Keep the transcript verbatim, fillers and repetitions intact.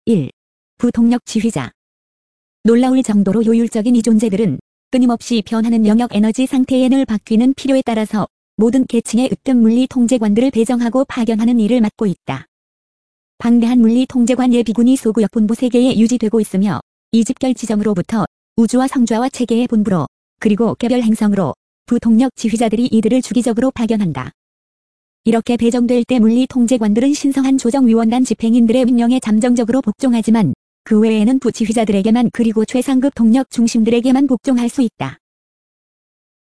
일. 부동력 지휘자. 놀라울 정도로 효율적인 이 존재들은 끊임없이 변하는 영역 에너지 상태에 늘 바뀌는 필요에 따라서 모든 계층의 으뜸 물리 통제관들을 배정하고 파견하는 일을 맡고 있다. 방대한 물리 통제관 예비군이 소구역 본부 세 개에 유지되고 있으며 이 집결 지점으로부터 우주와 성좌와 체계의 본부로 그리고 개별 행성으로 부동력 지휘자들이 이들을 주기적으로 파견한다. 이렇게 배정될 때 물리 통제관들은 신성한 조정위원단 집행인들의 명령에 잠정적으로 복종하지만 그 외에는 부지휘자들에게만 그리고 최상급 동력 중심들에게만 복종할 수 있다.